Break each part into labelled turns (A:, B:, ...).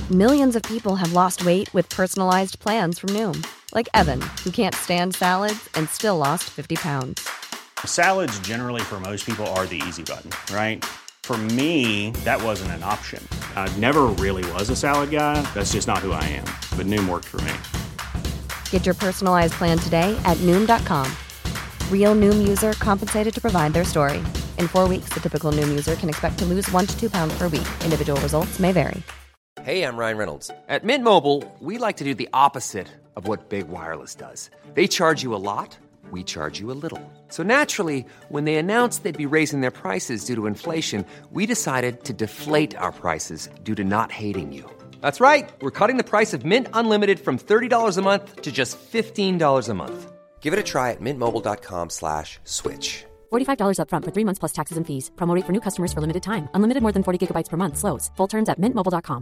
A: Millions of people have lost weight with personalized plans from Noom. Like Evan, who can't stand salads and still lost 50 pounds.
B: Salads generally for most people are the easy button, right? For me, that wasn't an option. I never really was a salad guy. That's just not who I am. But Noom worked for me.
A: Get your personalized plan today at Noom.com. Real Noom user compensated to provide their story. In 4 weeks, the typical Noom user can expect to lose 1 to 2 pounds per week. Individual results may vary.
C: Hey, I'm Ryan Reynolds. At Mint Mobile, we like to do the opposite of what Big Wireless does. They charge you a lot, we charge you a little. So naturally, when they announced they'd be raising their prices due to inflation, we decided to deflate our prices due to not hating you. That's right. We're cutting the price of Mint Unlimited from $30 a month to just $15 a month. Give it a try at mintmobile.com/switch.
D: $45 up front for 3 months plus taxes and fees. Promo rate for new customers for limited time. Unlimited more than 40 gigabytes per month. Slows full terms at mintmobile.com.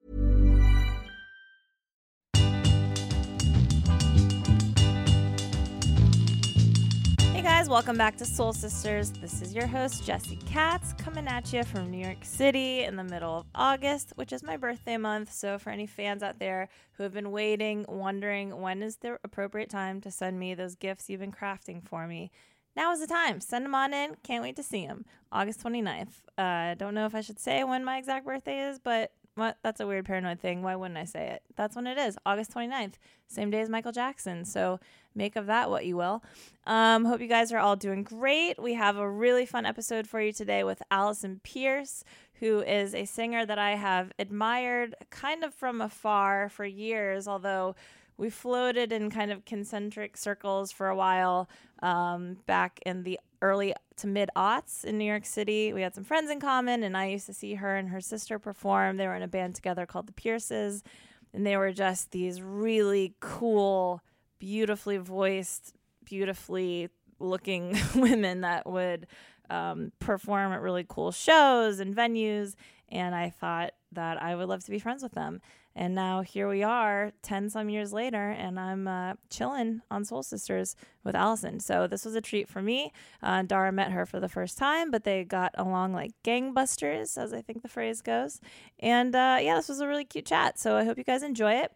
E: Hey guys, welcome back to Soul Sisters. This is your host, Jessie Katz, coming at you from New York City in the middle of August, which is my birthday month. So for any fans out there who have been waiting, wondering when is the appropriate time to send me those gifts you've been crafting for me, now is the time. Send them on in. Can't wait to see them. August 29th. Don't know if I should say when my exact birthday is, but that's a weird paranoid thing. Why wouldn't I say it? That's when it is. August 29th. Same day as Michael Jackson. So make of that what you will. Hope you guys are all doing great. We have a really fun episode for you today with Allison Pierce, who is a singer that I have admired kind of from afar for years, although we floated in kind of concentric circles for a while back in the early to mid-aughts in New York City. We had some friends in common, and I used to see her and her sister perform. They were in a band together called the Pierces, and they were just these really cool, beautifully voiced, beautifully looking women that would perform at really cool shows and venues, and I thought that I would love to be friends with them. And now here we are 10 some years later, and I'm chilling on Soul Sisters with Allison. So this was a treat for me. Dara met her for the first time, but they got along like gangbusters, as I think the phrase goes. And yeah, this was a really cute chat. So I hope you guys enjoy it.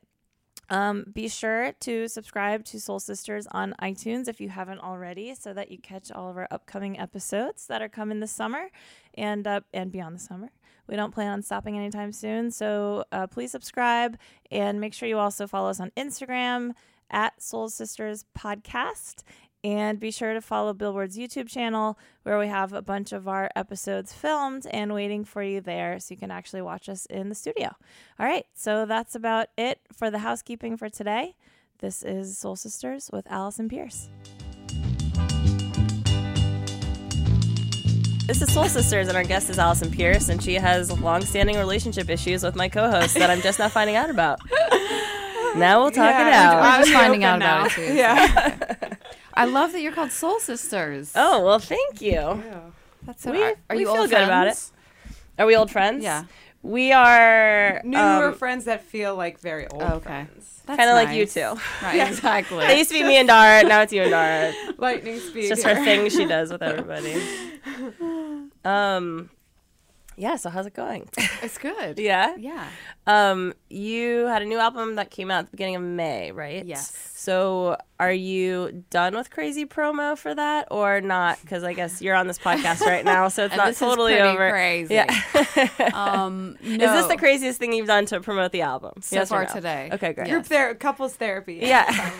E: Be sure to subscribe to Soul Sisters on iTunes if you haven't already, so that you catch all of our upcoming episodes that are coming this summer and beyond the summer. We don't plan on stopping anytime soon, so please subscribe, and make sure you also follow us on Instagram at Soul Sisters Podcast, and be sure to follow Billboard's YouTube channel, where we have a bunch of our episodes filmed and waiting for you there, so you can actually watch us in the studio. All right, so that's about it for the housekeeping for today. This is Soul Sisters with Allison Pierce. This is Soul Sisters, and our guest is Allison Pierce, and she has long-standing relationship issues with my co-host that I'm just not finding out about. Now we'll talk it out.
F: We're just finding out about it, too.
E: Yeah.
F: I love that you're called Soul Sisters.
E: Oh, well, thank you.
F: Yeah. That's so.
E: Are you
F: old
E: feel
F: friends?
E: good about it. Are we old friends?
F: Yeah.
E: We are
G: newer friends that feel like very old friends.
E: Kind of like you two.
F: Right, yeah. Exactly.
E: It used to be me and Dara, now it's you and Dara.
G: Lightning speed.
E: It's just her thing she does with everybody. Yeah, so how's it going?
F: It's good.
E: Yeah?
F: Yeah.
E: You had a new album that came out at the beginning of May, right?
F: Yes.
E: So are you done with crazy promo for that or not? Because I guess you're on this podcast right now, so it's not totally over.
F: Crazy.
E: Yeah.
F: No.
E: Is this the craziest thing you've done to promote the album?
F: So far today.
E: Okay, great.
G: Group couples therapy.
E: Yeah.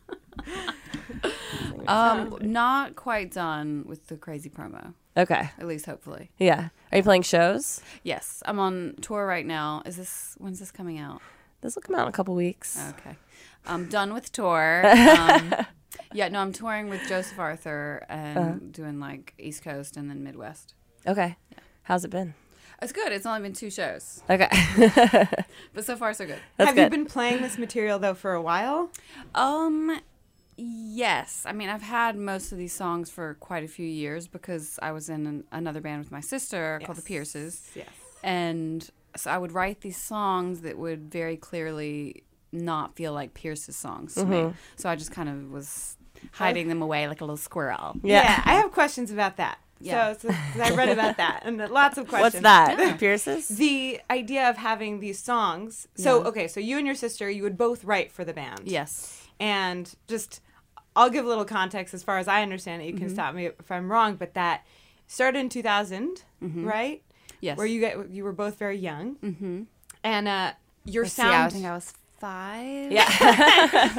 F: Not quite done with the crazy promo.
E: Okay.
F: At least hopefully.
E: Yeah. Are you playing shows?
F: Yes. I'm on tour right now. When's this coming out?
E: This will come out in a couple weeks.
F: Okay. I'm done with tour. Yeah, no, I'm touring with Joseph Arthur and doing like East Coast and then Midwest.
E: Okay.
F: Yeah.
E: How's it been?
F: It's good. It's only been 2 shows.
E: Okay.
F: But so far so good.
E: That's
G: Have
E: good.
G: you been playing this material though for a while?
F: Yes. I mean, I've had most of these songs for quite a few years because I was in another band with my sister called the Pierces.
G: Yes.
F: And so I would write these songs that would very clearly not feel like Pierce's songs to me. So I just kind of was hiding them away like a little squirrel.
E: Yeah.
G: I have questions about that.
F: Yeah.
G: So I read about that and lots of questions.
H: What's that? Pierces?
G: The idea of having these songs. So, okay, so you and your sister, you would both write for the band.
F: Yes.
G: And just, I'll give a little context as far as I understand it. You can stop me if I'm wrong, but that started in 2000, right?
F: Yes.
G: Where you were both very young. Mm-hmm. And your sound...
F: Yeah, I think I was 5.
H: Yeah.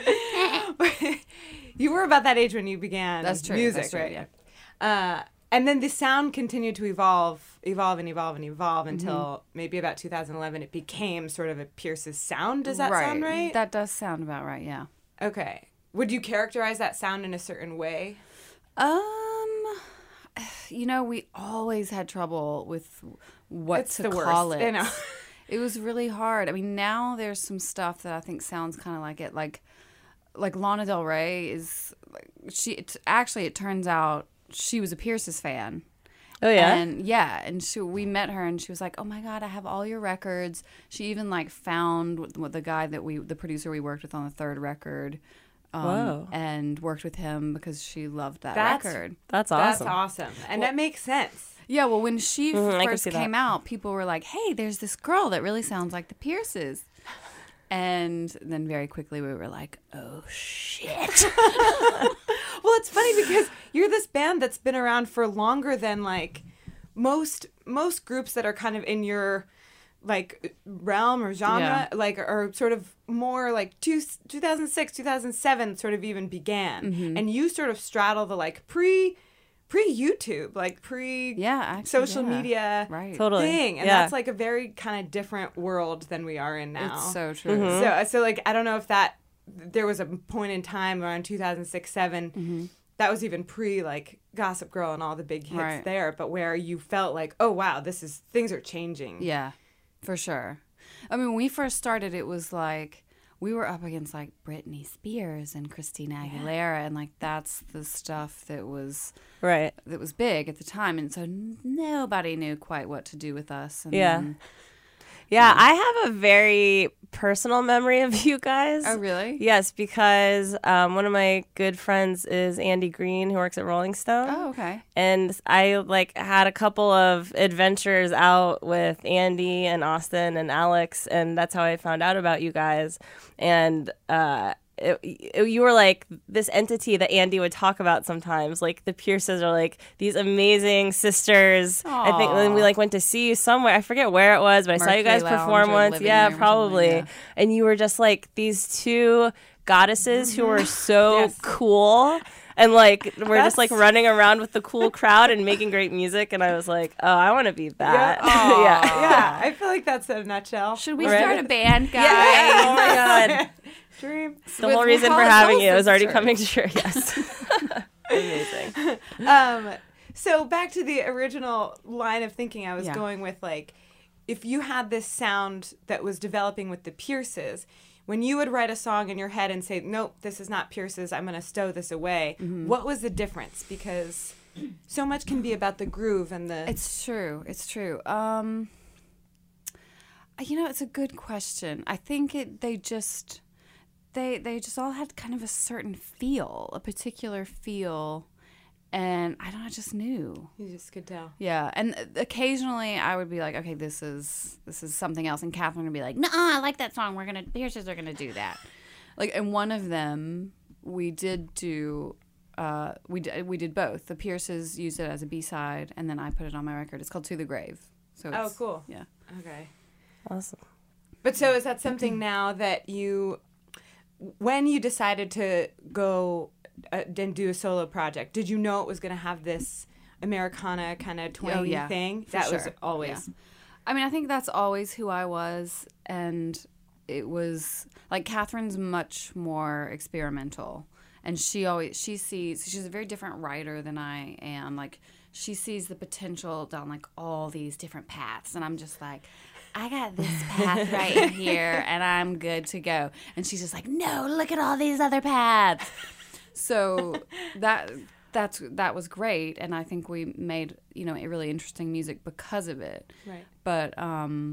G: You were about that age when you began music,
F: That's true,
G: right?
F: yeah.
G: And then the sound continued to evolve until maybe about 2011 it became sort of a Pierce's sound. Does that sound right?
F: That does sound about right, yeah.
G: Okay. Would you characterize that sound in a certain way?
F: We always had trouble with what
G: It's
F: to
G: the
F: call
G: worst,
F: it.
G: you know.
F: It was really hard. I mean, now there's some stuff that I think sounds kind of like it. Like Lana Del Rey is, it turns out she was a Pierce's fan.
H: Oh, yeah?
F: And we met her and she was like, oh my God, I have all your records. She even found the guy the producer we worked with on the third record.
H: Whoa.
F: And worked with him because she loved that record.
H: That's awesome.
G: That's awesome. And that makes sense.
F: Yeah, well, when she first
H: see that.
F: came out, people were like, hey, there's this girl that really sounds like the Pierces. And then very quickly we were like, oh, shit.
G: Well, it's funny because you're this band that's been around for longer than most groups that are kind of in your realm or genre, are sort of more 2006, 2007 sort of even began. And you sort of straddle the pre-YouTube, social media thing. And that's a very kind of different world than we are in now.
F: It's so true.
G: So I don't know if there was a point in time around 2006, 2007 that was even pre Gossip Girl and all the big hits there, but where you felt like, oh wow, things are changing.
F: Yeah, for sure. I mean, when we first started, it was we were up against Britney Spears and Christina Aguilera, and that's the stuff that was big at the time, and so nobody knew quite what to do with us. And then,
H: I have a very personal memory of you guys.
F: Oh, really?
H: Yes, because one of my good friends is Andy Green, who works at Rolling Stone.
F: Oh, okay.
H: And I had a couple of adventures out with Andy and Austin and Alex, and that's how I found out about you guys. And you were this entity that Andy would talk about sometimes. The Pierces are these amazing sisters.
F: Aww.
H: I think when we went to see you somewhere, I forget where it was, but I saw you guys perform once. Yeah, probably. Yeah. And you were just these two goddesses who were so cool. And we're just running around with the cool crowd and making great music. And I was like, oh, I want to be that.
G: Yeah. I feel like that's a nutshell.
F: Should we start a band, guys?
H: Yeah. Oh my God.
G: Dream.
H: The whole reason for having you is already coming true. Yes. Amazing.
G: So back to the original line of thinking I was going with, if you had this sound that was developing with the Pierces, when you would write a song in your head and say, nope, this is not Pierces, I'm going to stow this away, what was the difference? Because so much can be about the groove and the...
F: It's true. It's a good question. I think they just all had kind of a certain feel, a particular feel, and I just knew.
G: You just could tell.
F: Yeah, and occasionally I would be like, okay, this is something else, and Catherine would be like, no, I like that song. Pierces are gonna do that. And one of them we did do. We did both. The Pierces used it as a B-side, and then I put it on my record. It's called To the Grave. So
G: oh, cool.
F: Yeah.
G: Okay.
H: Awesome.
G: But so is that something now that when you decided to go and do a solo project, did you know it was going to have this Americana kind of twangy thing? That was always...
F: Yeah. I mean, I think that's always who I was, and it was... Catherine's much more experimental, and she's a very different writer than I am. She sees the potential down, all these different paths, and I'm just like... I got this path right here, and I'm good to go. And she's just like, no, look at all these other paths. So that was great, and I think we made really interesting music because of it.
G: Right.
F: But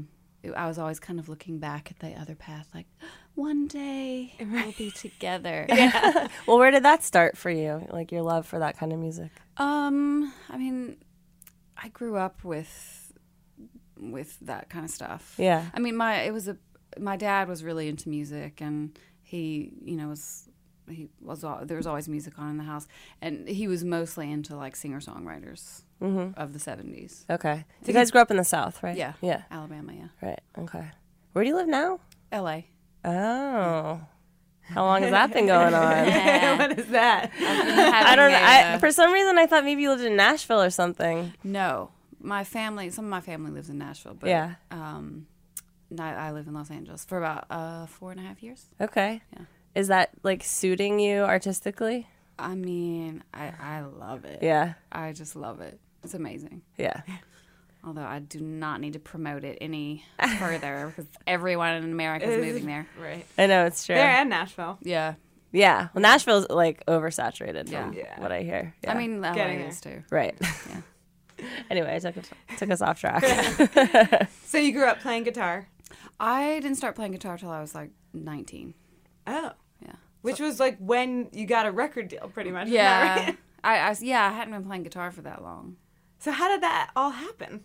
F: I was always kind of looking back at the other path, like, one day we'll be together.
H: Well, where did that start for you? Like your love for that kind of music?
F: I mean, I grew up with that kind of stuff.
H: Yeah.
F: I mean, my dad was really into music, and he, there was always music on in the house, and he was mostly into like singer-songwriters of the 70s.
H: Okay. You guys grew up in the South, right?
F: Yeah.
H: Yeah.
F: Alabama, yeah.
H: Right. Okay. Where do you live now?
F: L.A.
H: Oh. How long has that been going on?
G: What is that?
H: I don't know. For some reason, I thought maybe you lived in Nashville or something.
F: No. Some of my family lives in Nashville, but
H: Yeah.
F: I live in Los Angeles for about 4.5 years.
H: Okay.
F: Yeah.
H: Is that like suiting you artistically?
F: I mean, I love it.
H: Yeah.
F: I just love it. It's amazing.
H: Yeah.
F: Although I do not need to promote it any further because everyone in America is moving there.
G: Right.
H: I know, it's true.
G: There and Nashville.
F: Yeah.
H: Yeah. Well, Nashville's like oversaturated from
G: Yeah.
H: what I hear. Yeah.
F: I mean, LA
G: Getting
F: is too.
H: Right.
F: Yeah.
H: Anyway, I took us off track.
G: So you grew up playing guitar?
F: I didn't start playing guitar till I was like 19.
G: Oh.
F: Yeah.
G: Which was like when you got a record deal, pretty much. isn't
F: Yeah.
G: that right?
F: I hadn't been playing guitar for that long.
G: So how did that all happen?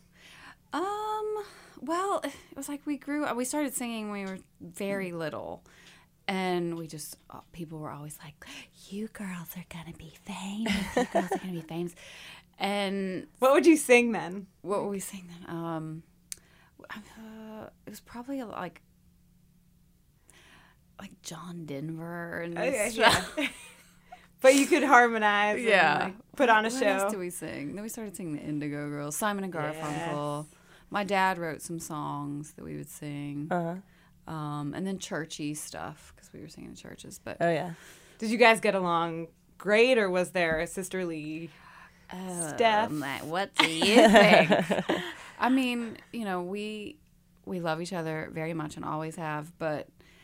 F: Well, it was like we started singing when we were very little. And people were always like, you girls are going to be famous. You girls are going to be famous. And
G: What would you sing then?
F: what were we singing then? It was probably like John Denver and stuff.
G: Yeah. But you could harmonize
F: Yeah.
G: and like, put on a
F: What
G: show.
F: else do we sing? Then we started singing the Indigo Girls, Simon and Garfunkel. My dad wrote some songs that we would sing. And then churchy stuff because we were singing in churches. But
H: Oh, yeah.
G: Did you guys get along great, or was there a sisterly Steph?
F: What do you think? I mean, we love each other very much and always have. But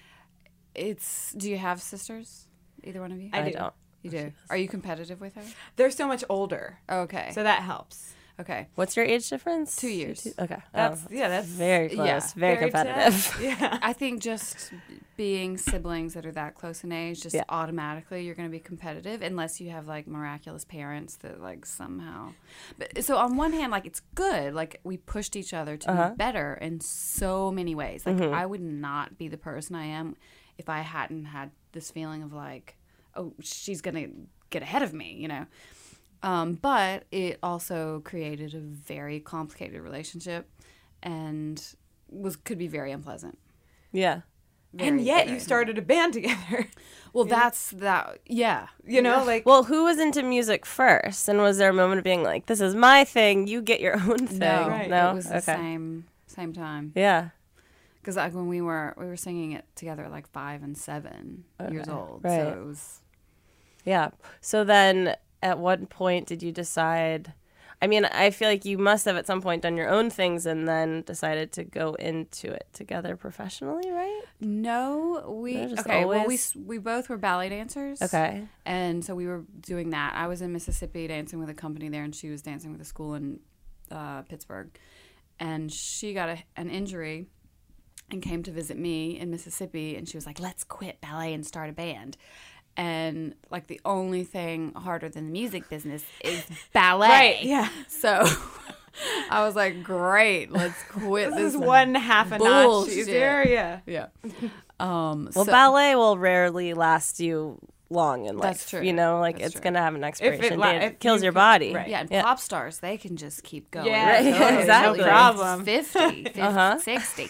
F: do you have sisters? Either one of you?
H: I don't.
F: You do. Are you competitive with her?
G: They're so much older,
F: Okay.
G: so that helps.
F: Okay.
H: What's your age difference?
F: 2 years.
H: Okay.
G: That's
H: Oh,
G: that's
H: very close.
F: yeah,
H: very competitive.
G: tough. Yeah.
F: I think just being siblings that are that close in age, just automatically you're going to be competitive unless you have like miraculous parents that like somehow. But so on one hand, like it's good. Like we pushed each other to be better in so many ways. Like I would not be the person I am if I hadn't had this feeling of like, oh, she's going to get ahead of me, But it also created a very complicated relationship and could be very unpleasant.
H: Yeah.
G: And yet
F: very
G: you started a band together.
F: Well, that's that. Yeah.
G: Like.
H: Well, who was into music first? And was there a moment of being like, this is my thing, you get your own thing?
F: No,
G: Right.
H: No?
F: it was the same time.
H: Yeah.
F: Because like when we were singing it together at like 5 and 7 years old.
H: Right.
F: So it was.
H: Yeah. So then at what point did you decide? I mean, I feel like you must have at some point done your own things and then decided to go into it together professionally, right?
F: No,
H: just
F: well,
H: always-
F: we both were ballet dancers.
H: Okay.
F: And so we were doing that. I was in Mississippi dancing with a company there, and she was dancing with a school in Pittsburgh. And she got an injury and came to visit me in Mississippi, and she was like, let's quit ballet and start a band. And like the only thing harder than the music business is ballet.
G: Right, yeah.
F: So I was like, great, let's quit
G: This
F: this.
G: is one half a notch
F: bullshit.
G: easier. Yeah.
F: Yeah.
H: Well, ballet will rarely last you long in life.
F: That's true.
H: Like
F: That's
H: it's
F: true.
H: going to have an expiration
G: la-
H: date.
G: if
H: It kills
G: you
H: your
G: could-
H: body.
G: right.
F: Yeah, and pop stars, they can just keep going.
G: Yeah,
H: Right,
G: totally,
H: exactly.
G: No problem.
F: 50, 60.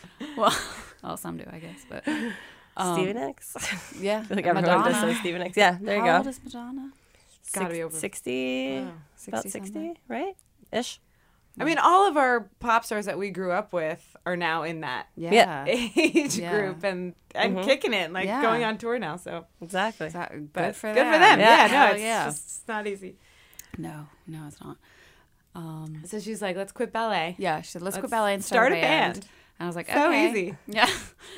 F: Well, some do, I guess. But
H: Stevie Nicks.
F: yeah,
H: I feel like everyone just
F: Madonna.
H: says Stevie Nicks. Yeah, there you
F: How old
H: go.
F: is Madonna?
G: Gotta be over
H: 60, about
F: 60
H: 60,
F: something.
H: right? Ish.
G: I mean, all of our pop stars that we grew up with are now in that
F: Yeah.
G: age
F: Yeah.
G: group and kicking it, like
F: Yeah.
G: going on tour now. So,
H: Exactly.
F: Good
G: but
F: for
G: good
F: them.
G: for them. Yeah,
F: Hell
G: no, it's
F: yeah.
G: just not easy.
F: No, it's not.
G: So she's like, "Let's quit ballet."
F: Yeah, she said, let's quit
G: Let's
F: ballet and
G: start
F: start
G: a band.
F: And I was like,
G: So
F: okay.
G: easy.
F: Yeah.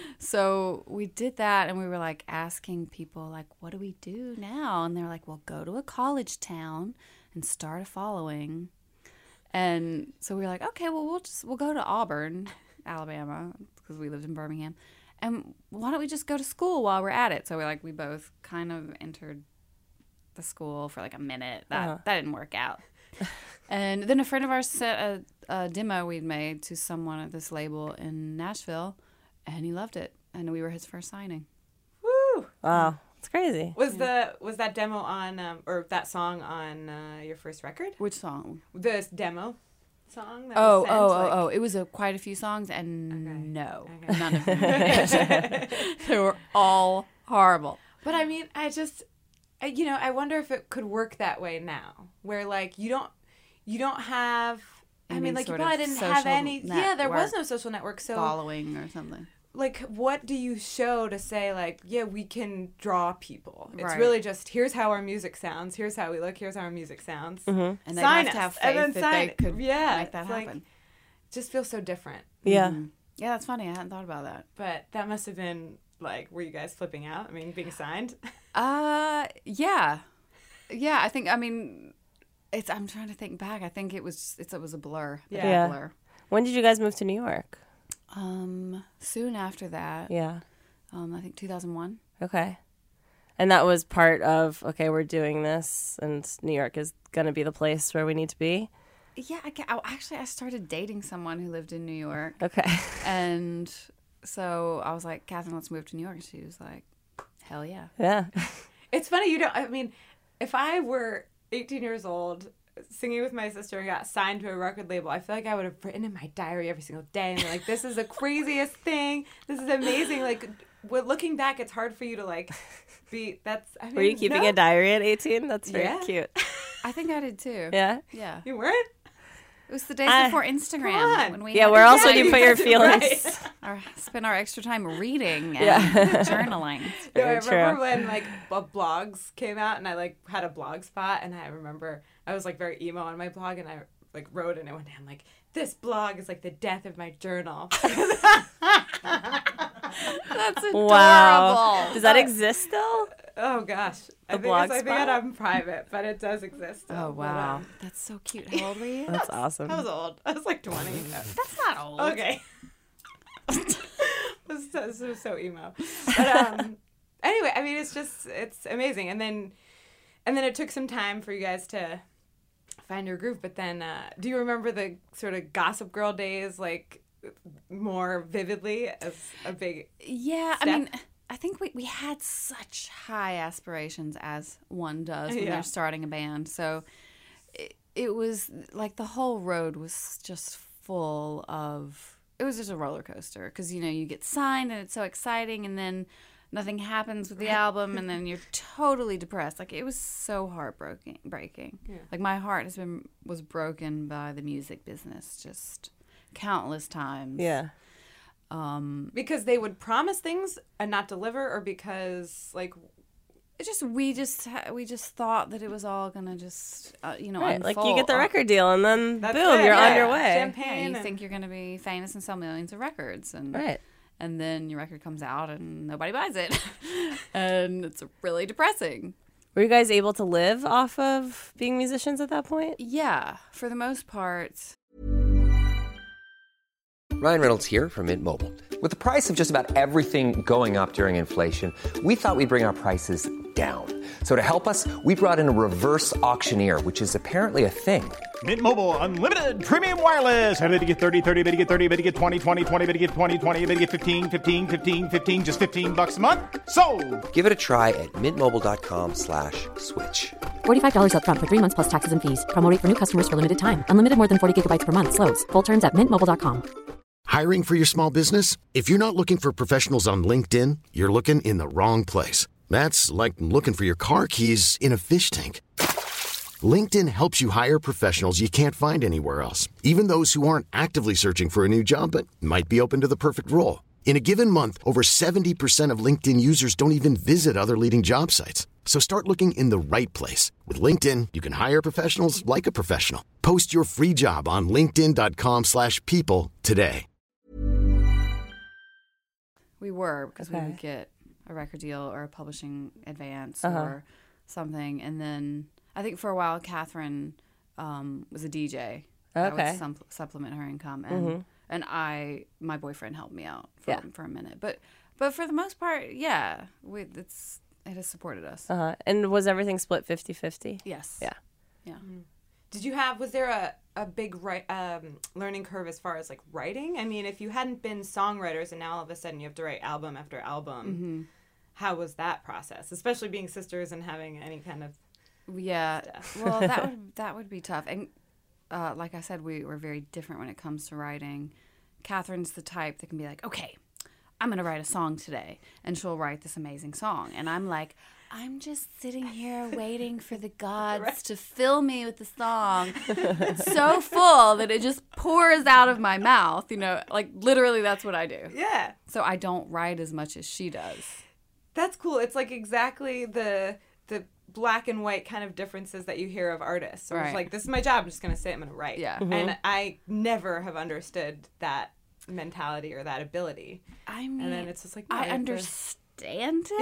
F: So we did that, and we were like asking people, like, what do we do now? And they're like, well, go to a college town and start a following. And so we were like, okay, well, we'll go to Auburn Alabama, because we lived in Birmingham. And why don't we just go to school while we're at it? So we both kind of entered the school for like a minute. That didn't work out. And then a friend of ours sent a demo we'd made to someone at this label in Nashville, and he loved it. And we were his first signing.
G: Woo!
H: Wow, it's crazy.
G: Was that demo on or that song on your first record?
F: Which song?
G: The demo song. That was sent,
F: It was quite a few songs, and none of them. They were all horrible.
G: But I mean, I wonder if it could work that way now, where like you don't have. I mean, like you probably didn't have any. Yeah, there was no social network, so
F: following or something.
G: Like, what do you show to say, like, yeah, we can draw people? It's
F: Right.
G: really just, here's how our music sounds, here's how we look, here's how our music sounds.
F: And they
G: Sign
F: have to have
G: us, and then
F: faith that they could make that
G: it's
F: happen.
G: like, it just feels so different.
H: Yeah.
F: Yeah, that's funny. I hadn't thought about that.
G: But that must have been, like, were you guys flipping out? I mean, being signed?
F: Yeah. I think, I'm trying to think back. I think it was a blur.
H: Yeah.
F: Blur.
H: When did you guys move to New York?
F: Soon after that.
H: Yeah.
F: I think 2001.
H: Okay. And that was part of, okay, we're doing this, and New York is going to be the place where we need to be?
F: Yeah, I started dating someone who lived in New York.
H: Okay.
F: And so I was like, Catherine, let's move to New York. And she was like, hell yeah.
H: Yeah.
G: It's funny, if I were 18 years old singing with my sister and got signed to a record label, I feel like I would have written in my diary every single day and been like, this is the craziest thing. This is amazing. Like, looking back, it's hard for you to, like, be,
H: Were you keeping a diary at 18? That's very cute.
F: I think I did too.
H: Yeah?
F: Yeah.
G: You weren't?
F: It was the days before Instagram. When we
H: where else would you put your feelings?
F: Right. Spend our extra time reading and journaling.
G: I remember when like blogs came out and I like had a blog spot, and I remember I was like very emo on my blog, and I like wrote in it one day, I'm like, this blog is like the death of my journal.
F: That's adorable.
H: Wow. Does that exist still?
G: Oh gosh. I think I'm private, but it does exist.
F: Oh wow. That's so cute. How old were you?
H: That's awesome.
G: I was old. I was like 20.
F: That's not old.
G: Okay. This is so emo. But anyway, I mean, it's amazing. And then it took some time for you guys to find your groove. But then, do you remember the sort of Gossip Girl days, like, more vividly as a big
F: Yeah,
G: step?
F: I mean, I think we had such high aspirations, as one does when they're starting a band. So it was like the whole road was just full of, it was just a roller coaster, because, you get signed and it's so exciting, and then nothing happens with the album, and then you're totally depressed. Like, it was so heartbreaking. Yeah. Like, my heart was broken by the music business just countless times.
H: Yeah.
G: Because they would promise things and not deliver, or because like
F: we just thought that it was all gonna just
H: Right.
F: unfold.
H: Like, you get the record deal, and then
G: That's
H: boom,
G: it,
H: you're on
G: yeah.
H: your way.
G: Champagne.
F: you think you're gonna be famous and sell millions of records, and
H: Right.
F: and then your record comes out and nobody buys it, and it's really depressing.
H: Were you guys able to live off of being musicians at that point?
F: Yeah, for the most part.
C: Ryan Reynolds here from Mint Mobile. With the price of just about everything going up during inflation, we thought we'd bring our prices down. So to help us, we brought in a reverse auctioneer, which is apparently a thing.
I: Mint Mobile Unlimited Premium Wireless. How to get 30, 30, bit to get 30, bit to get 20, 20, 20, bit to get 20, 20, bit to get 15, 15, 15, 15, just $15 a month? Sold!
C: Give it a try at mintmobile.com/switch.
D: $45 up front for 3 months plus taxes and fees. Promo rate for new customers for limited time. Unlimited more than 40 gigabytes per month. Slows full terms at mintmobile.com.
J: Hiring for your small business? If you're not looking for professionals on LinkedIn, you're looking in the wrong place. That's like looking for your car keys in a fish tank. LinkedIn helps you hire professionals you can't find anywhere else, even those who aren't actively searching for a new job but might be open to the perfect role. In a given month, over 70% of LinkedIn users don't even visit other leading job sites. So start looking in the right place. With LinkedIn, you can hire professionals like a professional. Post your free job on linkedin.com/people today.
F: We were, because we would get a record deal or a publishing advance or something. And then I think for a while, Catherine was a DJ. That would supplement her income. And And my boyfriend helped me out for a minute. But for the most part, it has supported us.
H: And was everything split 50-50?
F: Yes.
H: Yeah.
F: Yeah.
G: Mm-hmm. Was there a big learning curve as far as like writing? I mean, if you hadn't been songwriters and now all of a sudden you have to write album after album, how was that process? Especially being sisters and having any kind of stuff.
F: Well, that would be tough. And like I said, we were very different when it comes to writing. Catherine's the type that can be like, okay, I'm going to write a song today. And she'll write this amazing song. And I'm like, I'm just sitting here waiting for the gods to fill me with the song. It's so full that it just pours out of my mouth. Like literally that's what I do.
G: Yeah.
F: So I don't write as much as she does.
G: That's cool. It's like exactly the black and white kind of differences that you hear of artists. So it's like, this is my job. I'm just going to sit, I'm going to write.
F: Yeah.
G: And I never have understood that mentality or that ability.
F: I mean,
G: and then it's just like,
F: I understand it.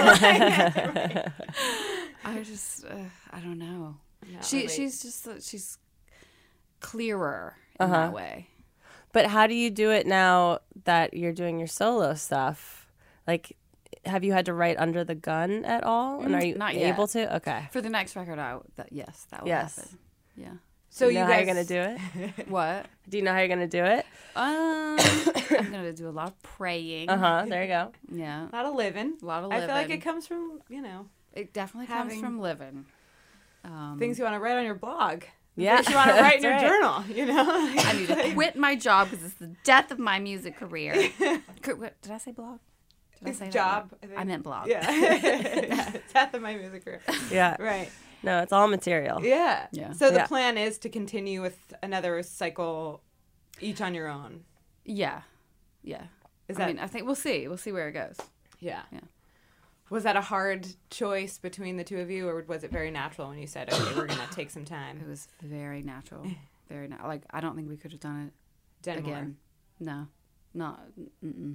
G: Yeah.
F: I just, I don't know.
G: No,
F: She's clearer in that way.
H: But how do you do it now that you're doing your solo stuff? Like, have you had to write under the gun at all? And are you
F: Not yet.
H: able to? Okay.
F: For the next record, yes, that will happen. Yeah.
H: So you know how you're going to do it?
F: What?
H: Do you know how you're going to do it?
F: I'm going to do a lot of praying.
H: There you go.
F: Yeah.
G: A lot of living.
F: I
G: feel like it comes from,
F: It definitely comes from living.
G: Things you want to write on your blog.
H: Yeah.
G: Things you want to write in your
H: right.
G: journal,
F: I need to quit my job because it's the death of my music career. Did I say blog? Did I say
G: job?
F: that? I meant blog.
G: Yeah. Death of my music career.
H: Yeah.
G: Right.
H: No, it's all material.
G: Yeah.
F: Yeah.
G: So the plan is to continue with another cycle each on your own.
F: Yeah. Yeah. I think we'll see. We'll see where it goes.
G: Yeah.
F: Yeah.
G: Was that a hard choice between the two of you, or was it very natural when you said, okay, we're going to take some time?
F: It was very natural. Very like, I don't think we could have done it again. No. Not. Mm-mm.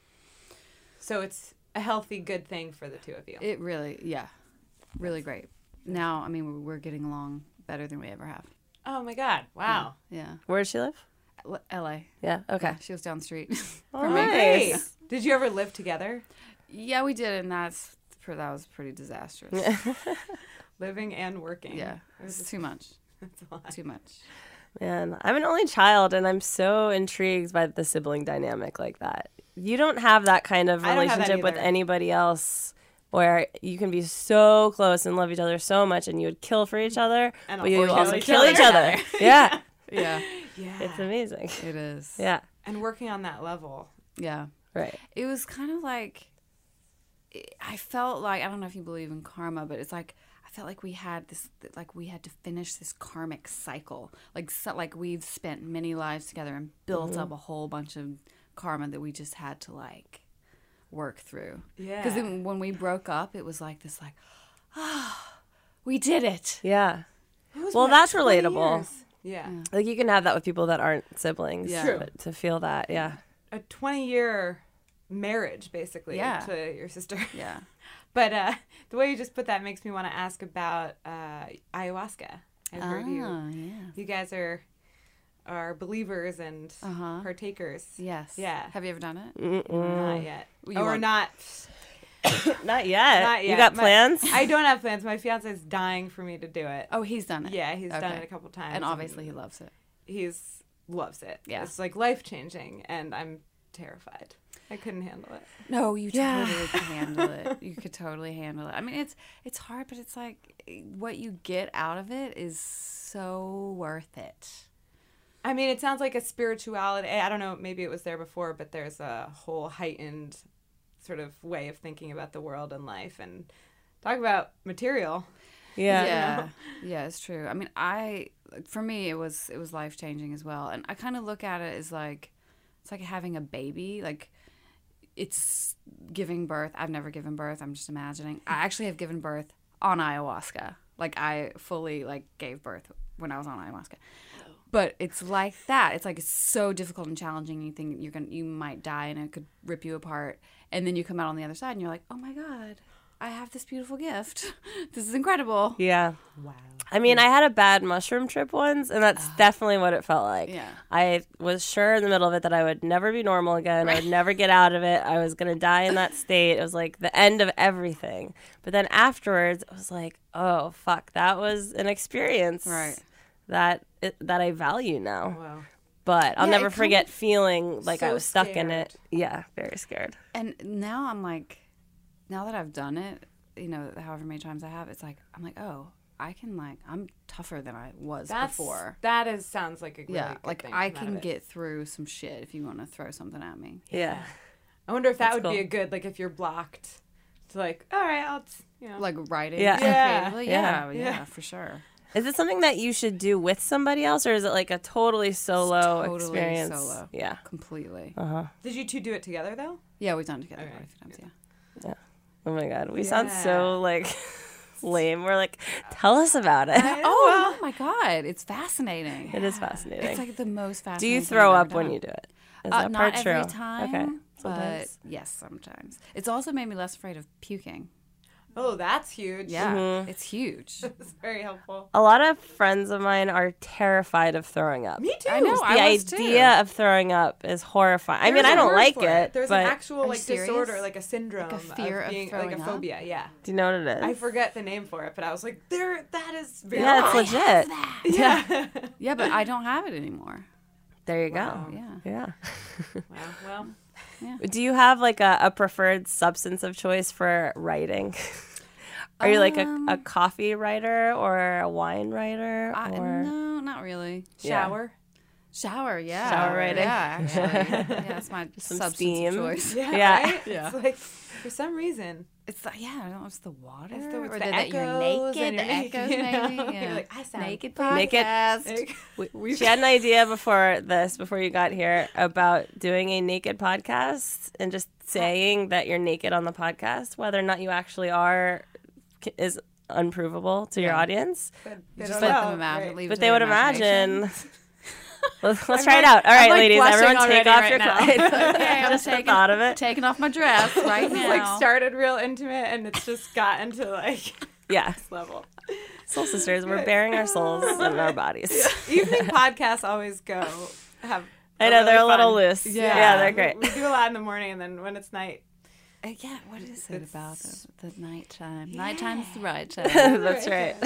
G: So it's a healthy, good thing for the two of you.
F: It really, really great. Now, I mean, we're getting along better than we ever have.
G: Oh my God! Wow.
F: Yeah.
H: Where does she live?
F: L.A.
H: Yeah. Okay.
F: Yeah, she was down the street.
H: Oh, nice.
G: Did you ever live together?
F: Yeah, we did, and that was pretty disastrous.
G: Living and working.
F: Yeah, it was too much.
G: That's a lot.
F: Too much.
H: Man, I'm an only child, and I'm so intrigued by the sibling dynamic like that. You don't have that kind of relationship with anybody else where you can be so close and love each other so much and you would kill for each other, but you also kill each other. Yeah.
F: Yeah.
G: Yeah.
H: It's amazing.
F: It is.
H: Yeah.
G: And working on that level.
F: Yeah.
H: Right.
F: It was kind of like, I felt like, I don't know if you believe in karma, but it's like, I felt like we had to finish this karmic cycle. Like we've spent many lives together and built up a whole bunch of karma that we just had to like work through.
G: Yeah.
F: Because when we broke up, it was like this, like, we did it.
H: Yeah. Well, that's relatable.
G: Yeah.
H: Like you can have that with people that aren't siblings.
F: Yeah.
G: True.
H: But to feel that, yeah.
G: A 20-year marriage, basically,
F: Yeah.
G: to your sister.
F: Yeah.
G: But the way you just put that makes me want to ask about ayahuasca. I've heard you guys are believers and partakers.
F: Yes.
G: Yeah.
F: Have you ever done it?
G: Not yet.
F: You
G: Or
F: won't.
G: not.
H: Not yet.
G: Not yet.
H: You got plans?
G: I don't have plans. My fiance is dying for me to do it.
F: Oh, he's done it.
G: Yeah, he's done
F: Okay.
G: it a couple times.
F: And obviously he loves it.
G: He's loves it.
F: Yeah.
G: It's like life-changing, and I'm terrified. I couldn't handle it.
F: No, you totally could handle it. You could totally handle it. I mean, it's hard, but it's like what you get out of it is so worth it.
G: I mean, it sounds like a spirituality. I don't know, maybe it was there before, but there's a whole heightened sort of way of thinking about the world and life, and talk about material.
H: Yeah.
F: Yeah, it's true. I mean, for me, it was life-changing as well. And I kind of look at it as like, it's like having a baby. Like, it's giving birth. I've never given birth. I'm just imagining. I actually have given birth on ayahuasca. Like, I fully, like, gave birth when I was on ayahuasca. But it's like that. It's like it's so difficult and challenging. You think you might die and it could rip you apart. And then you come out on the other side and you're like, oh, my God. I have this beautiful gift. This is incredible.
H: Yeah.
G: Wow.
H: I mean, I had a bad mushroom trip once, and that's definitely what it felt like.
F: Yeah.
H: I was sure in the middle of it that I would never be normal again. I would never get out of it. I was going to die in that state. It was like the end of everything. But then afterwards, it was like, oh, fuck, that was an experience that I value now.
G: Wow.
H: But I'll never forget feeling like I was stuck in it. Yeah, very scared.
F: And now I'm like, now that I've done it, you know, however many times I have, it's like, I'm like, oh, I can I'm tougher than I was before.
G: That sounds like a really good
F: like
G: thing
F: I
G: to come out
F: can
G: of it.
F: get through some shit if you want to throw something at me.
H: Yeah.
G: I wonder if that
H: That's
G: would be
H: cool.
G: a good, like, if you're blocked, to like, all right, I'll,
F: Like writing.
H: Yeah.
F: creatively.
H: Yeah.
F: Yeah, for sure.
H: Is it something that you should do with somebody else, or is it like a totally solo
F: Totally
H: experience?
F: solo.
H: Yeah.
F: Completely.
G: Did you two do it together though?
F: Yeah, we've done it together quite a few times, yeah.
H: Oh my God. We sound so like lame. We're like, tell us about it.
F: Oh my God. It's fascinating.
H: It is fascinating.
F: It's like the most
H: Do
F: fascinating
H: you
F: thing
H: throw
F: I've
H: up
F: ever
H: when
F: done.
H: you do it? Is that
F: Not
H: part true?
F: every time.
H: Okay.
F: But
H: Sometimes.
F: yes, sometimes. It's also made me less afraid of puking.
G: Oh, that's huge.
F: Yeah, it's huge.
G: It's very helpful.
H: A lot of friends of mine are terrified of throwing up.
G: Me too.
F: I know.
H: The
F: I was
H: idea of throwing up is horrifying. I mean,
G: There's
H: I
G: a
H: don't
G: word
H: like
G: for
H: it,
G: There's
H: but
G: an actual like
F: serious?
G: disorder, like a syndrome,
F: Like a fear of
G: being
F: throwing
G: like a
F: up?
G: phobia. Yeah.
H: do you know what it is?
G: I forget the name for it, but I was like, that is very
H: Yeah, it's legit.
G: Yeah.
F: Yeah, but I don't have it anymore.
H: There you go.
F: Yeah.
G: Well,
H: Do you have like a preferred substance of choice for writing? Are you like a coffee writer or a wine writer? Or
F: No, not really.
G: shower.
F: Shower, yeah.
H: Shower writing.
F: Yeah, actually. Yeah, it's my substance
H: steam.
F: of choice.
H: Yeah.
G: Right?
F: Yeah.
G: It's like for some reason.
F: It's like, yeah, I don't know, it's the water.
G: It's the
F: or
G: echoes
F: that you're
G: and
F: naked. The
G: you're naked,
F: echoes,
G: you know?
F: maybe. Yeah.
G: You're like, I sound
F: naked
H: Naked.
F: podcast.
H: She had an idea before you got here, about doing a naked podcast and just saying that you're naked on the podcast. Whether or not you actually are is unprovable to your audience.
F: Just let them imagine. Leave it
H: But
F: to
H: they
F: their
H: would
F: imagination.
H: imagine. Let's try it out. All right,
F: I'm, like,
H: ladies,
F: blushing
H: everyone take
F: already
H: off
F: right
H: your
F: now.
H: clothes.
F: Okay, I'm
H: Just the
F: taking,
H: thought of it.
F: taking off my dress right now.
G: Like started real intimate and it's just gotten to like
H: Yeah.
G: this level.
H: Soul Sisters, we're bearing our souls in our bodies.
G: Evening podcasts always have.
H: I know, they're a little
G: fun.
H: loose. Yeah, they're great.
G: We do a lot in the morning, and then when it's night,
F: Yeah, what is it about the nighttime? Nighttime's the right time.
H: That's right.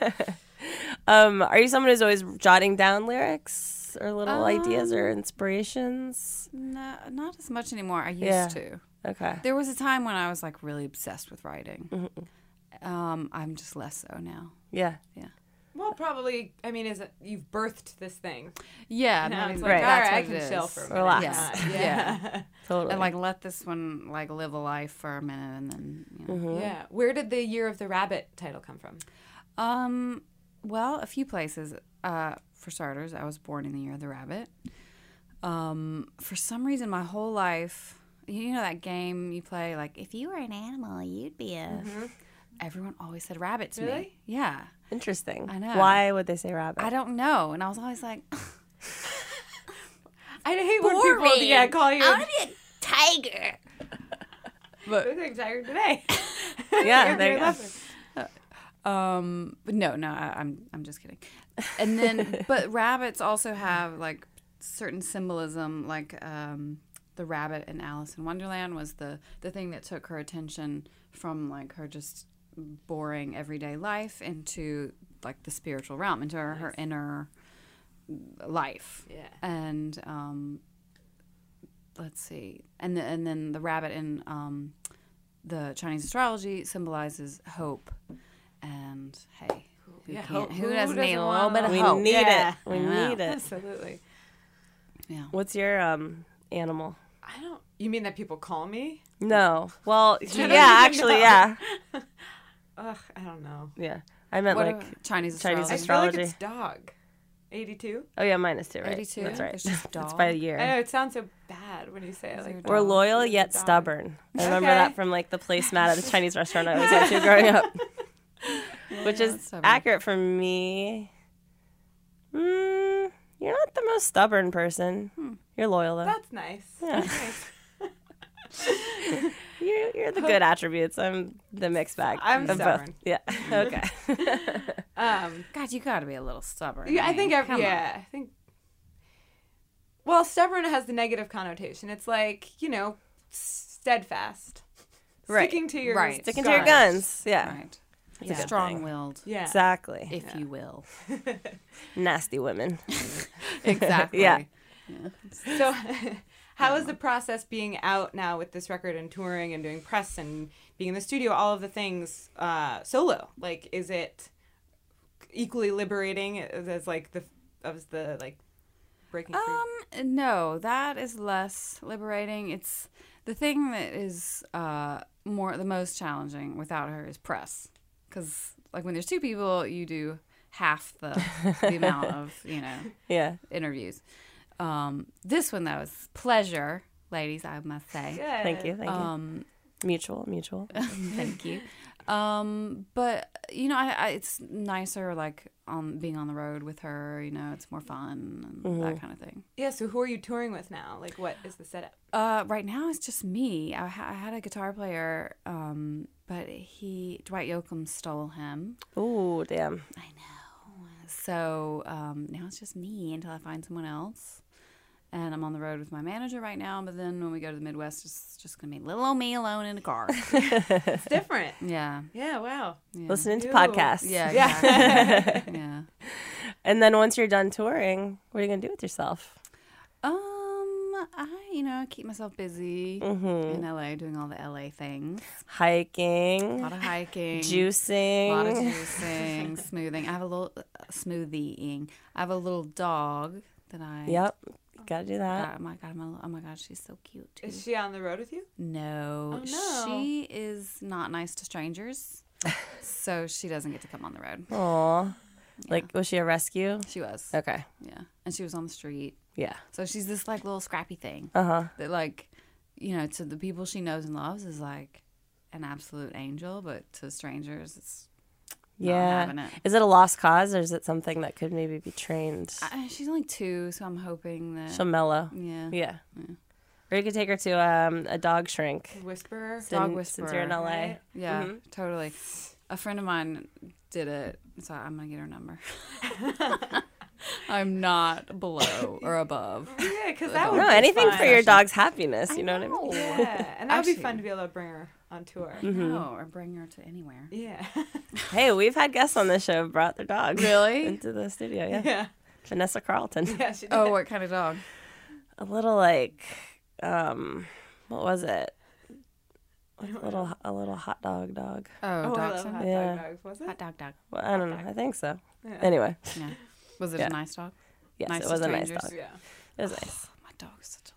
H: Are you someone who's always jotting down lyrics or little ideas or inspirations?
F: No, not as much anymore. I used to.
H: Okay.
F: There was a time when I was like really obsessed with writing. I'm just less so now.
H: Yeah.
F: Yeah.
G: well, probably. I mean, you've birthed this thing?
F: Yeah,
G: Now
F: no,
G: it's
H: right.
G: like, all
F: that's
G: right, I
F: what
G: can
F: it
G: chill
F: is.
G: for a minute.
H: Relax.
F: Yeah.
H: Totally.
F: And like let this one like live a life for a minute and then you know.
G: Yeah. Where did the Year of the Rabbit title come from?
F: Well, a few places. For starters, I was born in the Year of the Rabbit. For some reason, my whole life, you know that game you play, like, if you were an animal, you'd be a... Everyone always said rabbit to
G: Really?
F: me. Yeah.
H: Interesting.
F: I know.
H: Why would they say rabbit?
F: I don't know. And I was always like...
G: I hate when people call you.
F: I want to be a tiger.
G: But I think tired today.
H: Yeah, there you go.
F: But no, I'm just kidding. And then, but rabbits also have like certain symbolism, like the rabbit in Alice in Wonderland was the thing that took her attention from like her just boring everyday life into like the spiritual realm, into her inner life.
G: Yeah.
F: And let's see, and then the rabbit in the Chinese astrology symbolizes hope. And hey, who doesn't need a little bit of hope?
H: We need it. We
F: Yeah.
H: need it.
G: Absolutely.
F: Yeah.
H: What's your animal?
G: I don't. You mean that people call me?
H: No. Well,
G: don't
H: yeah,
G: even
H: actually,
G: know.
H: yeah.
G: Ugh, I don't know.
H: Yeah. I meant
F: What
H: like
F: Chinese
H: Chinese
F: astrology?
G: I feel like
H: astrology.
G: it's dog. 82.
H: Oh yeah, mine is too, right?
F: 82?
H: That's right.
F: It's just
H: It's
F: dog?
H: by the
G: I
H: year.
G: know it sounds so bad when you say it. Like
H: We're
F: dog.
H: loyal
G: It's a
H: yet
G: dog.
H: stubborn. I remember
G: Okay.
H: that from like the placemat at the Chinese restaurant I was at too growing up, which is
F: stubborn.
H: accurate for me. You're not the most stubborn person. You're loyal though.
G: That's nice.
H: Yeah.
G: That's nice.
H: You're the good attributes. I'm the mixed bag.
G: I'm
H: of
G: stubborn.
H: both. Yeah. Okay.
F: God, you got to be a little stubborn.
G: Yeah, I
F: right?
G: think.
F: Come on.
G: I think. Well, stubborn has the negative connotation. It's like, steadfast,
H: Right.
G: sticking to your
F: Right.
H: Sticking to your guns. Yeah.
F: Right.
H: a good thing.
F: Strong-willed,
G: Yeah.
H: Exactly.
F: if you will.
H: Nasty women.
F: Exactly.
H: Yeah.
G: So, how is the process being out now with this record and touring and doing press and being in the studio, all of the things, solo? Like, is it equally liberating as the breaking free?
F: No, that is less liberating. It's the thing that is the most challenging without her is press, because like when there's two people, you do half the amount of interviews. This one though is pleasure, ladies, I must say.
G: Good.
H: Thank you. Mutual.
F: Thank you. But it's nicer like being on the road with her. It's more fun and that kind of thing.
G: Yeah. So, who are you touring with now? Like, what is the setup?
F: Right now it's just me. I had a guitar player, but Dwight Yoakam stole him.
H: Ooh, damn.
F: I know. So now it's just me until I find someone else. And I'm on the road with my manager right now, but then when we go to the Midwest, it's just going to be little old me alone in a car.
G: It's different.
F: Yeah.
G: Yeah, wow.
F: Yeah.
H: Listening to podcasts.
F: Yeah. Exactly. Yeah.
H: And then once you're done touring, what are you going to do with yourself?
F: I keep myself busy in LA doing all the LA things.
H: Hiking.
F: A lot of hiking.
H: Juicing.
F: A lot of juicing. Smoothing. I have a little smoothieing. I have a little dog that I...
H: Yep. Gotta do that.
F: Oh my god, she's so cute too.
G: Is she on the road with you?
F: No.
G: Oh, no.
F: She is not nice to strangers. So she doesn't get to come on the road.
H: Aw.
F: Yeah.
H: Like, was she a rescue?
F: She was.
H: Okay.
F: Yeah. And she was on the street.
H: Yeah.
F: So she's this like little scrappy thing.
H: Uh-huh.
F: That like, to the people she knows and loves is like an absolute angel, but to strangers it's not having it.
H: Is it a lost cause, or is it something that could maybe be trained?
F: She's only 2, so I'm hoping that
H: She'll mellow.
F: Yeah.
H: Yeah. Or you could take her to a dog shrink.
G: Whisperer.
F: Dog whisperer.
H: Since you're in LA.
G: Right?
F: Yeah, totally. A friend of mine did it, so I'm gonna get her number. I'm not below or above.
G: Yeah, because that would
H: No,
G: be
H: anything
G: fun.
H: for your dog's happiness. You know what I mean?
G: Yeah, and that would be
F: Actually-
G: fun to be able to bring her on tour.
F: No, or bring her to anywhere.
G: Yeah.
H: Hey, we've had guests on this show who brought their dogs.
F: Really?
H: Into the studio. Yeah.
G: Yeah.
H: Vanessa Carlton.
G: Yeah, she did.
F: Oh, what kind of dog?
H: A little like, what was it? A little hot dog.
F: Oh,
G: Oh, I love
F: dachshund?
G: hot
H: Yeah.
G: dog dogs, was it?
F: Hot dog.
H: Well, I don't know. I think so.
G: Yeah.
H: Anyway,
F: Yeah. Was it
H: Yeah.
F: a nice dog?
H: yes,
F: Nice
H: it
F: to
H: was a nice
F: strangers?
H: dog.
G: Yeah.
H: It was nice,
F: My dog is such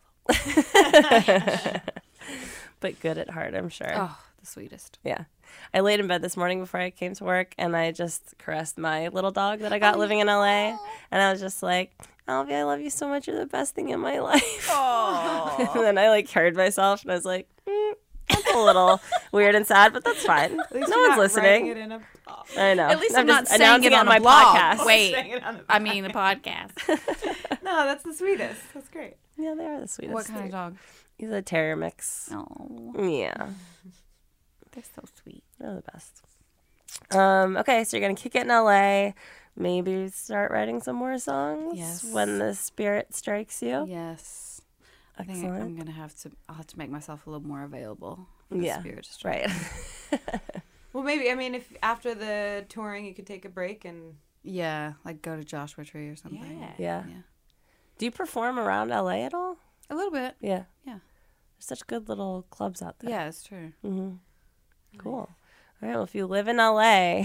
F: a little...
H: but good at heart, I'm sure.
F: Oh, the sweetest.
H: Yeah. I laid in bed this morning before I came to work, and I just caressed my little dog that I got living in LA, and I was just like, Alfie, I love you so much. You're the best thing in my life. And then I heard myself, and I was like, that's a little weird and sad, but that's fine.
G: At least
H: No
G: you're
H: one's
G: not writing
H: listening.
G: it in a...
H: I know.
F: At least
H: I'm
F: I'm not
H: just
F: saying
H: announcing
F: it on
H: my
F: a blog.
H: podcast.
F: Wait,
G: Saying it on a
F: I mean a podcast.
G: No, that's the sweetest. That's great.
H: Yeah, they are the sweetest.
F: What kind of dog?
H: He's a terrier mix.
F: Oh,
H: Yeah.
F: they're so sweet.
H: They're the best. Okay, so you're going to kick it in LA. Maybe start writing some more songs
F: Yes.
H: when the spirit strikes you.
F: Yes. I think
H: Excellent.
F: I'm gonna I'll have to make myself a little more available. For the
H: Yeah,
F: spirit to strike.
H: right.
G: Well, maybe, I mean, if after the touring you could take a break and...
F: Yeah, like go to Joshua Tree or something.
H: Yeah.
F: Yeah.
H: Do you perform around LA at all?
F: A little bit.
H: Yeah.
F: Yeah.
H: There's such good little clubs out there.
F: Yeah, it's true.
H: Mm-hmm. Cool. All right, well, if you live in LA,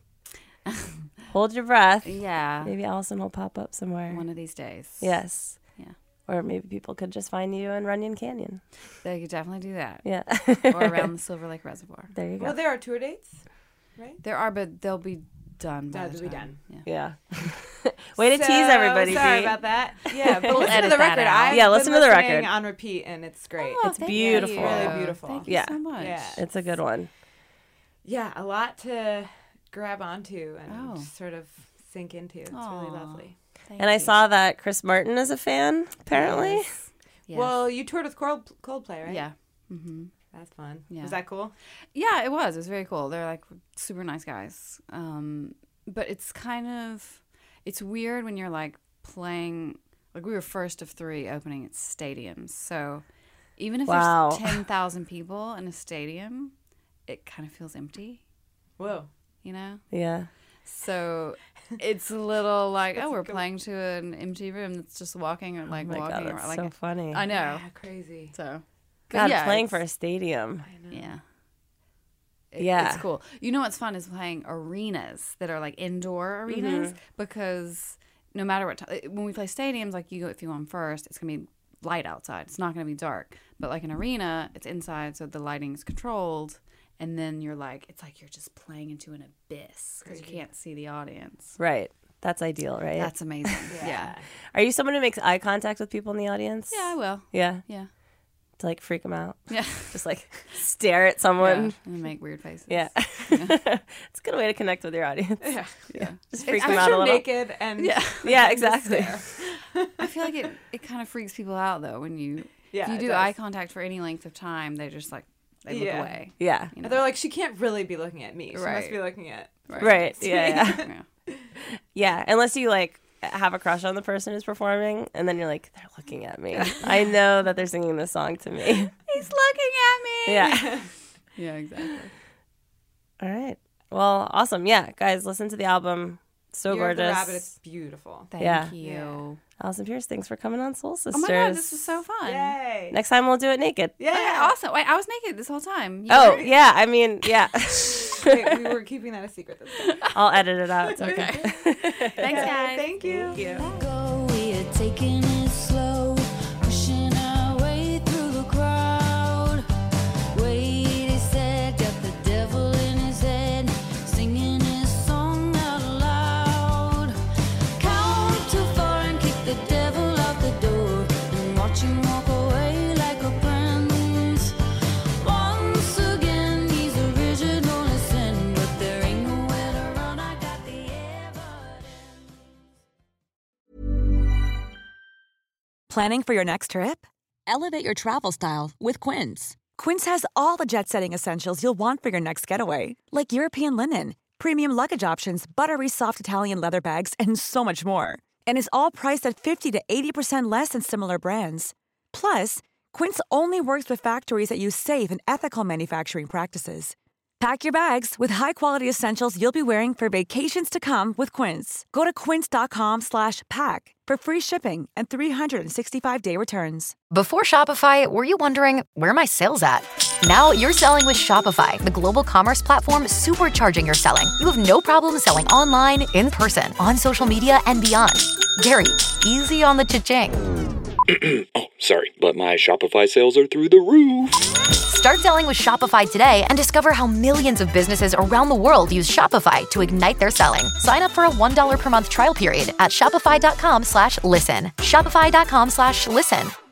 H: hold your breath.
F: Yeah.
H: Maybe Allison will pop up somewhere.
F: One of these days.
H: Yes.
F: Yeah.
H: Or maybe people could just find you in Runyon Canyon.
F: They could definitely do that.
H: Yeah.
F: Or around the Silver Lake Reservoir.
H: There you go.
G: Well, there are tour dates, right?
F: There are, but they'll be done by
G: They'll
F: the
G: be
F: time.
G: done.
F: Yeah.
H: Yeah. Way to tease everybody,
G: Sorry
H: Dee.
G: about that. Yeah, but
F: We'll
G: listen to
F: edit
G: the
F: that
G: record.
F: out.
G: I've
H: Yeah,
G: been
H: listen to the
G: listening
H: record.
G: on repeat, and it's great.
H: It's beautiful.
G: Really beautiful.
F: Thank you
H: Yeah.
F: so much.
G: Yeah.
H: It's a good one.
G: Yeah, a lot to grab onto and
F: Oh.
G: sort of sink into. It's really
F: Aw.
G: lovely.
F: Thank
H: And I
F: you.
H: saw that Chris Martin is a fan, apparently.
F: Yes. Yes.
G: Well, you toured with Coldplay, right?
F: yeah. Mm-hmm.
G: That's fun.
F: Yeah.
G: Was that cool?
F: Yeah, it was. It was very cool. They're like super nice guys. But it's it's weird when you're like playing, like we were first of 3 opening at stadiums. So even if there's 10,000 people in a stadium, it kind of feels empty.
G: Whoa.
F: You know?
H: Yeah.
F: So it's a little like, we're playing to an empty room that's just walking or like walking
H: God,
F: around.
H: that's
F: Like,
H: so funny.
F: I know.
G: Yeah, crazy.
F: So
H: God, playing for a stadium.
G: I know.
F: Yeah.
H: Yeah.
F: It's cool. You know what's fun is playing arenas that are like indoor arenas because no matter what time, when we play stadiums, like if you go on first, it's going to be light outside. It's not going to be dark. But like an arena, it's inside, so the lighting's controlled. And then you're like, it's like you're just playing into an abyss because you can't see the audience.
H: Right. That's ideal, right?
F: That's amazing. Yeah.
H: Are you someone who makes eye contact with people in the audience?
F: Yeah, I will.
H: Yeah.
F: Yeah.
H: To like freak them out.
F: Yeah.
H: Just like stare at someone.
F: Yeah. And make weird faces.
H: Yeah. It's a good way to connect with your audience.
F: Yeah. Yeah.
H: Just freak them out a little.
G: naked and
H: Yeah, exactly.
F: I feel like it kind of freaks people out though when you if you
G: it
F: do
G: does.
F: eye contact for any length of time, they just like they look away.
H: Yeah.
F: You know?
G: They're like, she can't really be looking at me. She
F: Right.
G: must be looking at.
H: Right. Yeah.
F: Yeah.
H: Yeah. Unless you like have a crush on the person who's performing and then you're like, they're looking at me. I know that they're singing this song to me.
F: He's looking at me.
H: Yeah.
F: Yeah, exactly.
H: All right. Well, awesome. Yeah. Guys, listen to the album. So
G: Year of the
H: gorgeous.
G: Rabbit, it's beautiful.
F: Thank you.
H: Allison Pierce, thanks for coming on Soul Sisters.
F: Oh my God, this was so fun.
G: Yay.
H: Next time we'll do it naked.
G: Yeah.
F: Okay, awesome. Wait, I was naked this whole time. You
H: Oh,
F: were?
H: yeah. I mean, yeah.
G: Wait, we were keeping that a secret this time.
H: I'll edit it out. It's okay.
F: Thanks, guys.
G: Thank you.
K: We are taking it slow, pushing our way through the crowd. Wait a sec, got the devil in his head, singing his song out loud. Count to 4 and kick the devil out the door, and watch him walk away like a prince. Once again, he's original as sin, but there ain't nowhere to run. I got the evidence.
L: Planning for your next trip? Elevate your travel style with Quince. Quince has all the jet-setting essentials you'll want for your next getaway, like European linen, premium luggage options, buttery soft Italian leather bags, and so much more. And is all priced at 50 to 80% less than similar brands. Plus, Quince only works with factories that use safe and ethical manufacturing practices. Pack your bags with high-quality essentials you'll be wearing for vacations to come with Quince. Go to quince.com/pack for free shipping and 365-day returns.
M: Before Shopify, were you wondering, where are my sales at? Now you're selling with Shopify, the global commerce platform supercharging your selling. You have no problem selling online, in person, on social media, and beyond. Gary, easy on the cha-ching.
N: Oh, sorry, but my Shopify sales are through the roof.
M: Start selling with Shopify today and discover how millions of businesses around the world use Shopify to ignite their selling. Sign up for a $1 per month trial period at shopify.com/listen. Shopify.com/listen.